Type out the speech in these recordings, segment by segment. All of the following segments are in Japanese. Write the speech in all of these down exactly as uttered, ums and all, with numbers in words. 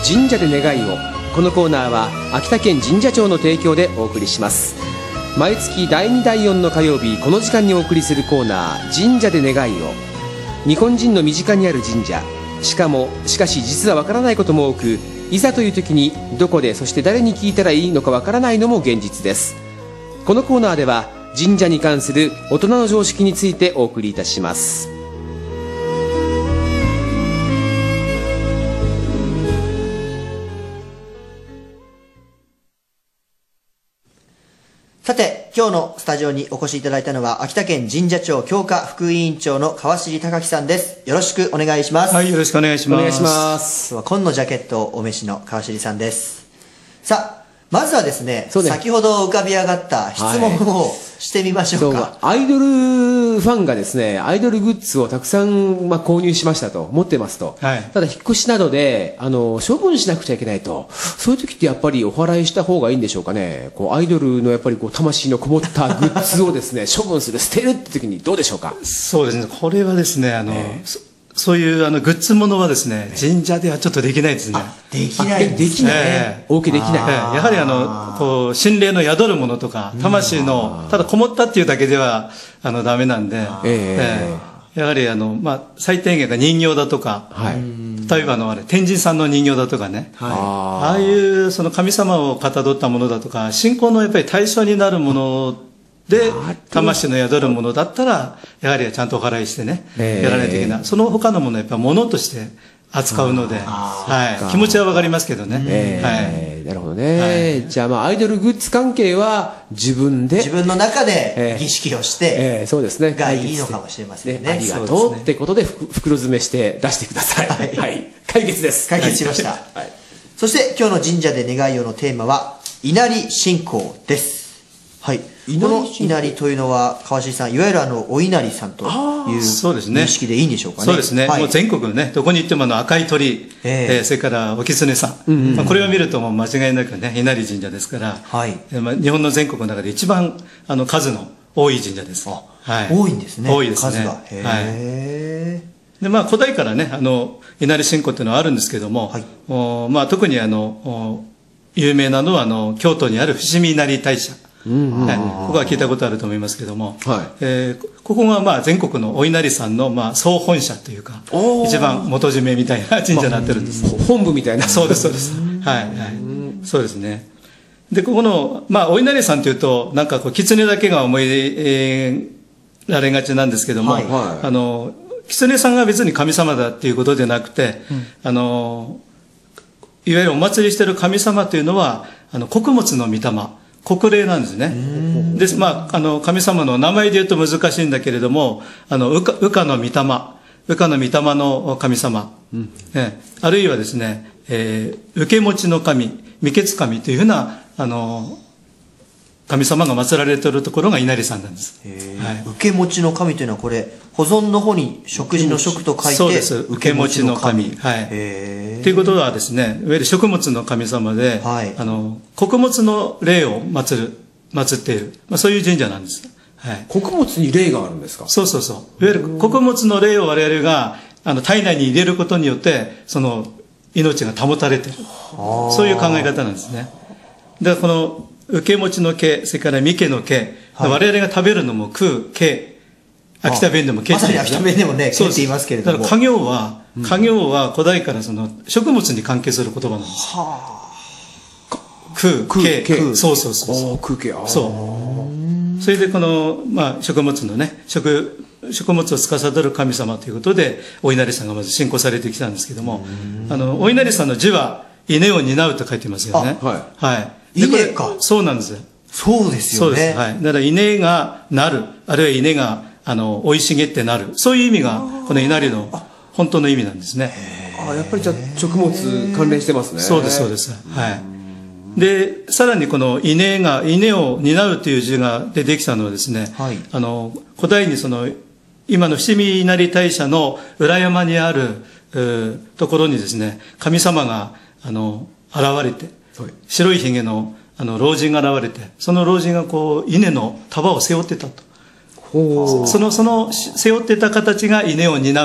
神社で願いを。このコーナーは秋田県神社庁の提供でお送りします。毎月だいにだいよんの火曜日、この時間にお送りするコーナー、神社で願いを。日本人の身近にある神社、しかもしかし実はわからないことも多く、いざという時にどこで、そして誰に聞いたらいいのかわからないのも現実です。このコーナーでは神社に関する大人の常識についてお送りいたします。 さて、今日のスタジオにお越しいただいたのは、秋田県神社庁強化副委員長の川尻隆樹さんです。よろしくお願いします。 はい、よろしくお願いします。 お願いします。 今日は紺のジャケットをお召しの川尻さんです。さあ、まずはですね、 そうね先ほど浮かび上がった質問をしてみましょうか。 そうアイドルファンがですね、アイドルグッズをたくさん、まあ、購入しましたと、持ってますと、はい、ただ引っ越しなどであの処分しなくちゃいけないと、そういう時ってやっぱりお祓いした方がいいんでしょうかね。こうアイドルのやっぱりこう魂のこもったグッズをですね処分する、捨てるって時にどうでしょうか。 そうですね、これはですね、あの、えーそういうあのグッズものはですね、神社ではちょっとできないですね。 できないできない、 えー、 お受けできない。 やはりあのこう心霊の宿るものとか、魂のただこもったっていうだけではあのダメなんで、えー、やはりあのまあ最低限が人形だとか、はい、例えばあのあれ天神さんの人形だとかね、はい、ああいうその神様をかたどったものだとか、信仰のやっぱり対象になるもので、魂の宿るものだったら、やはりちゃんとお祓いしてね、えー、やらないといけない。その他のものはやっぱり物として扱うので、はい、気持ちはわかりますけどね。 えー、はい、なるほどね。はい、じゃあまあアイドルグッズ関係は自分で。 自分の中で儀式をして、 えーえー、そうですね。 がいいのかもしれませんね。ね、 ありがとうってことで袋詰めして出してください。はい。はい、解決です。 解決しました。はい、そして今日の神社で願いをのテーマは、稲荷信仰です。はい。この稲荷というのは、川尻さん、いわゆるあの、お稲荷さんという認識でいいんでしょうかね。 そうですね。はい、もう全国のね、どこに行ってもあの赤い鳥、えーえー、それからお狐さん。うんうん、まあ、これを見るともう間違いなくね、稲荷神社ですから、はい、まあ、日本の全国の中で一番あの数の多い神社です。 はい、多いんですね。 多いですね。 数が。へー。で、まあ、古代からね、あの、稲荷信仰っていうのはあるんですけども、はい、おまあ、特にあの、有名なのは、あの、京都にある伏見稲荷大社。うんはい、ここは聞いたことあると思いますけども、はいえー、ここがまあ全国のお稲荷さんのまあ総本社というか、一番元締めみたいな神社になってるんです。 まあ、本部みたいな。 そうです、そうです。はい、はい。そうですね。で、ここの、まあ、お稲荷さんというと、なんかこう、狐だけが思い、えー、られがちなんですけども、はいはい、あの、狐さんが別に神様だっていうことでなくて、うん、あの、いわゆるお祭りしてる神様というのは、あの、穀物の御霊、国霊なんですね。です。まあ、あの、神様の名前で言うと難しいんだけれども、あの、羽化、羽化の御霊、羽化の御霊の神様、うんね、あるいはですね、えー、受け持ちの神、未決神というふうな、あの、神様が祀られているところが稲荷さんなんです。 はい、受け持ちの神というのはこれ、保存の方に食事の食と書いて、 そうです。受け持ちの神。はい。ということはですね、いわゆる食物の神様で、はい、あの、穀物の霊を祀る、祀っている、まあ、そういう神社なんです。 はい。穀物に霊があるんですか？ そうそうそう。いわゆる穀物の霊を我々が、あの、体内に入れることによって、その、命が保たれている。そういう考え方なんですね。で、この、受け持ちの毛、それから三毛の毛、はい、我々が食べるのも食う毛、秋田弁でも毛って言います。 まさに秋田弁でもね、毛って言いますけれども。 だから家業は、家業は古代からその食物に関係する言葉なんです。はあ、食う、毛、 毛、 そうそうそう。 食う毛、 そう。それでこの、まあ、食物のね、食、食物を司る神様ということで、お稲荷さんがまず信仰されてきたんですけども、あの、お稲荷さんの字は、稲を担うと書いてますよね。はい。はい。 稲か。 そうなんですよ。 そうですよね。そうです。 はい。だから稲がなる、あるいは稲が、あの、生い茂ってなる。そういう意味が、この稲荷の本当の意味なんですね。 ああ、やっぱりじゃあ食物関連してますね。 そうです、そうです。はい。で、さらにこの稲が、稲を担うという字が出てきたのはですね、はい、あの、古代にその、今の伏見稲荷大社の裏山にある、ところにですね、神様が、あの、現れて、はい、白い髭の、あの、老人が現れて、その老人がこう、稲の束を背負ってたと。その、その、背負ってた形が稲を担う、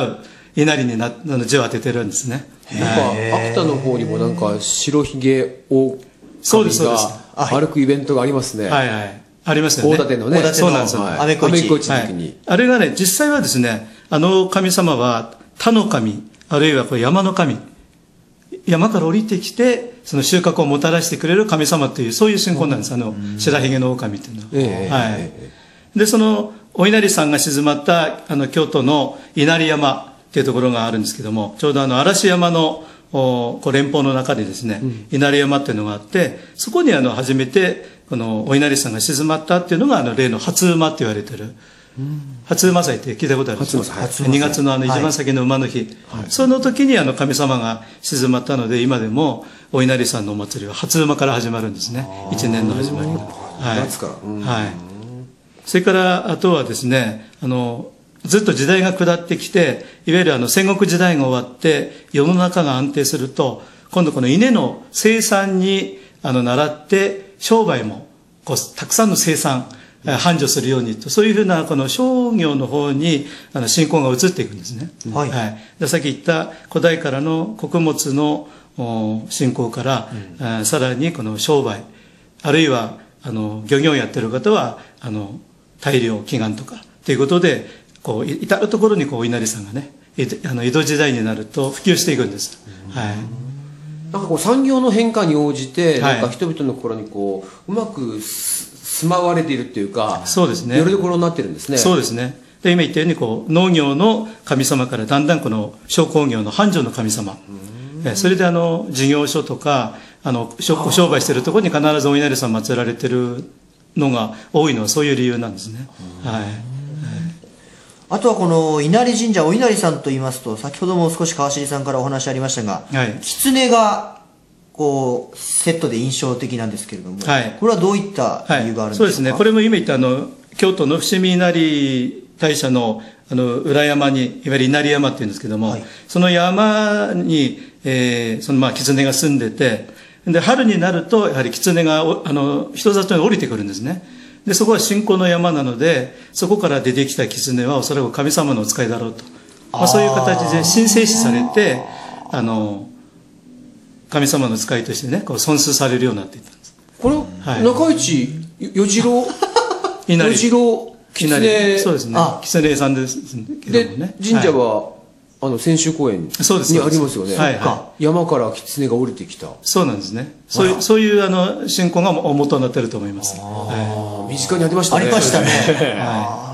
稲荷にな、あの、字を当ててるんですね。 なんか、秋田の方にもなんか、白ひげを、 そうです、そうです。 歩くイベントがありますね。 はいはい。ありますよね。 大館のね。 大館のそうなんですよ。 アメコイチの時に。 あれがね、実際はですね、あの神様は、田の神、あるいはこれ山の神、山から降りてきて、その収穫をもたらしてくれる神様っていう、そういう信仰なんです。あの、白ひげの狼っていうのは。えー、はい。で、その、お稲荷さんが静まった、あの、京都の稲荷山っていうところがあるんですけども、ちょうどあの、嵐山の、おこう連峰の中でですね、うん、稲荷山っていうのがあって、そこにあの、初めて、この、お稲荷さんが静まったっていうのが、あの、例の初馬って言われてる。うん、初馬祭って聞いたことあるんですか？はい、にがつのあの一番先の馬の日、はい、その時にあの神様が静まったので、今でもお稲荷さんのお祭りは初馬から始まるんですね。一年の始まりが。はい。はい。それからあとはですね、あのずっと時代が下ってきて、いわゆるあの戦国時代が終わって世の中が安定すると、今度この稲の生産にあの習って商売もこうたくさんの生産繁盛するようにと、そういうふうなこの商業の方にあの信仰が移っていくんですね。はい。はい、でさっき言った古代からの穀物の信仰から、うん、さらにこの商売、あるいはあの漁業をやってる方はあの大量祈願とかということで、こう至るところにこうお稲荷さんがね、あの江戸時代になると普及していくんです。はい。 なんかこう産業の変化に応じて、なんか人々の心にこううまく住まわれているっていうか、 そうですね。 よりどころになってるんですね。 そうですね。で、今言ったように、こう、農業の神様からだんだんこの商工業の繁盛の神様。それであの、事業所とか、あの、商商売してるところに必ずお稲荷さん祀られてるのが多いのはそういう理由なんですね。はい。 あとはこの稲荷神社、お稲荷さんと言いますと、先ほども少し川尻さんからお話ありましたが、はい、狐が、こうセットで印象的なんですけれども、はい、これはどういった理由があるんですか？はい、 そうですね。これも今言ったあの京都の伏見稲荷大社のあの裏山に、いわゆる稲荷山っていうんですけども、はい、その山に、えー、そのまあ狐が住んでて、で春になるとやはり狐があの人里に降りてくるんですね。でそこは信仰の山なので、そこから出てきた狐はおそらく神様のお使いだろうと、まあ、そういう形で神聖視されて、あの神様の使いとしてね、こう尊崇されるようになっていったんです。 これ、はい、中市与次郎与次郎狐、 そうですね。狐さんですけどもね。 で神社は、はい、あの千秋公園にありますよね。はいはい、山から狐が降りてきた。 そうなんですね。そういうそういうあの信仰が元になっていると思います。あはい、身近にありましたね。 ありましたね。はい、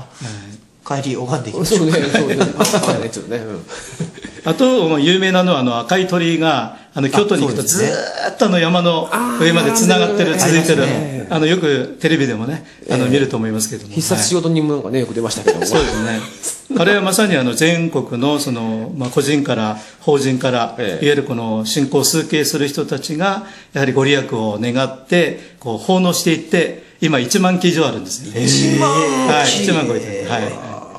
帰り拝んできました。そうね、そうね。ちょっとね。 あと、有名なのは、あの、赤い鳥居が、あの、京都に行くとずーっとあの山の上まで繋がってる、続いてる、あの、よくテレビでもね、あの、見ると思いますけども。 必殺仕事人もなんかね、よく出ましたけども。 そうですね。あれはまさにあの、全国の、その、まあ、個人から、法人から、いわゆるこの、信仰を崇敬する人たちが、やはりご利益を願って、こう、奉納していって、今いちまんき以上あるんですよ。いちまんはい、いちまん超えてる。はい。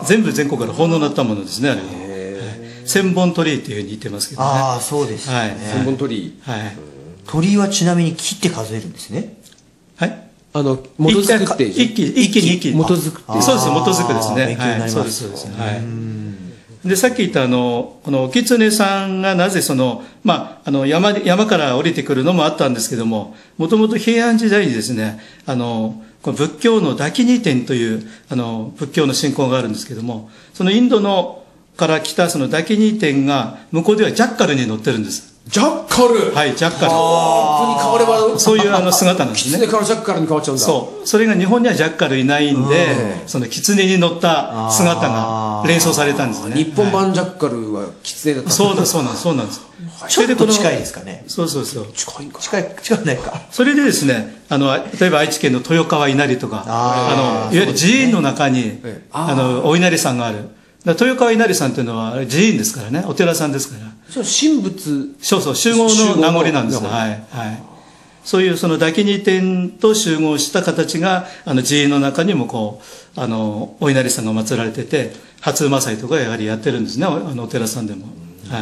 全部全国から奉納になったものですね、あれは。千本鳥居っていうふうに言ってますけどね。 ああ、そうですね。はい。 千本鳥居。 はい。 鳥居はちなみに切って数えるんですね。 はい。 あの、基づくって。 一気に、一気に一気に。 基づくって。 そうです、基づくですね。はい。そうです、そうです。はい。で、さっき言ったあの、このお狐さんがなぜその、まあ、あの、山、山から降りてくるのもあったんですけども、もともと平安時代にですね、あの、この仏教のダキニ天という、あの、仏教の信仰があるんですけども、そのインドの、から来たそのダキニ天が向こうではジャッカルに乗ってるんです。 ジャッカルはい、ジャッカル。 ああ、変わればそういうあの姿なんですね。 狐からジャッカルに変わっちゃうんだ。 そう。それが日本にはジャッカルいないんで、その狐に乗った姿が連想されたんですね。 日本版ジャッカルは狐だった。 そうだ、そうなんです、そうなんです。 ちょっと近いですかね。 そうそうそう。 近いか。 近い、近くないか。 それでですね、あの、例えば愛知県の豊川稲荷とか、あの、いわゆる寺院の中に、あの、お稲荷さんがある。豊川稲荷さんというのは寺院ですからね、お寺さんですから。 そう、神仏。 そうそう、集合の名残なんです。はい。はい。そういうそのダキニ天と集合した形が、あの寺院の中にもこう、あの、お稲荷さんが祀られてて、初馬祭とかやはりやってるんですね、あのお寺さんでも。はい。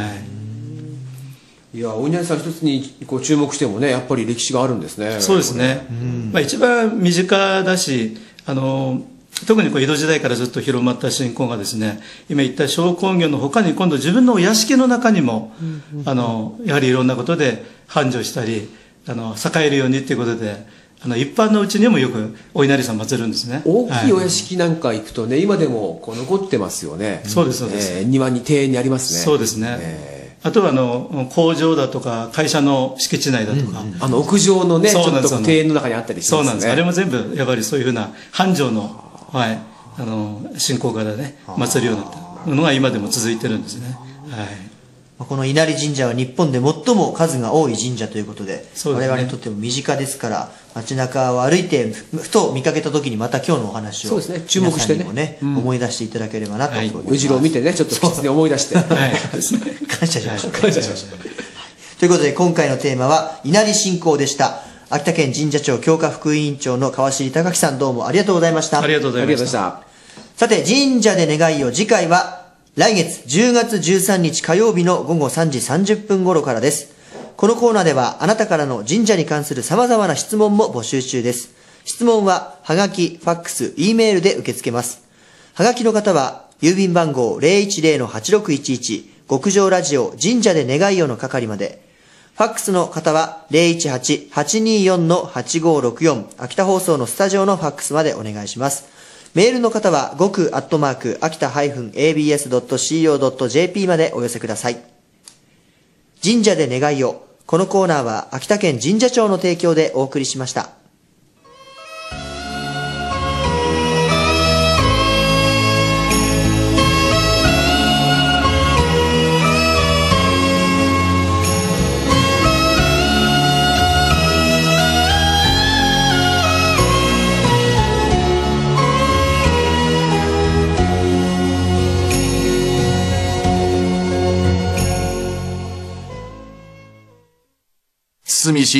いや、お稲荷さん一つにこう注目してもね、やっぱり歴史があるんですね。 そうですね。まあ一番身近だし、あの、 特にこう江戸時代からずっと広まった信仰がですね、今言った小工業の他に今度自分のお屋敷の中にも、あの、やはりいろんなことで繁盛したり、あの、栄えるようにっていうことで、あの、一般のうちにもよくお稲荷さん祀るんですね。 大きいお屋敷なんか行くとね、今でもこう残ってますよね。 そうです、そうです。 えー、庭に、庭園にありますね。 そうですね。えーあとはあの工場だとか会社の敷地内だとか、うんうん、 あの屋上のねちょっと庭園の中にあったりしますね。 そうなんです。あれも全部やっぱりそういうふうな繁盛の、はい、あの信仰からね祀るようになったのが今でも続いてるんですね。はい。 この稲荷神社は日本で最も数が多い神社ということで、そうですね、我々にとっても身近ですから、街中を歩いてふと見かけた時にまた今日のお話を、 そうですね、注目してね、 皆さんにもね、うん、思い出していただければなと思います。 後ろを見てね、ちょっと狐を思い出して、はい、 感謝しましょう。 感謝しましょう。 ということで今回のテーマは稲荷信仰でした。秋田県神社庁強化副委員長の川尻隆樹さん、どうもありがとうございました。 ありがとうございました。 さて、神社で願いを、次回は来月じゅうがつじゅうさんにち火曜日のごごさんじさんじゅっぷん頃からです。このコーナーではあなたからの神社に関する様々な質問も募集中です。質問ははがき、ファックス、Eメールで受け付けます。はがきの方は郵便番号 ゼロいちゼロのはちろくいちいち 極上ラジオ神社で願いをの係まで。ファックスの方は ゼロいちはち はちにーよんのはちごろくよん 秋田放送のスタジオのファックスまでお願いします。メールの方は極アットマーク秋田 エービーエスドットシーオードットジェーピー までお寄せください。神社で願いを。このコーナーは秋田県神社庁の提供でお送りしました。 堤氏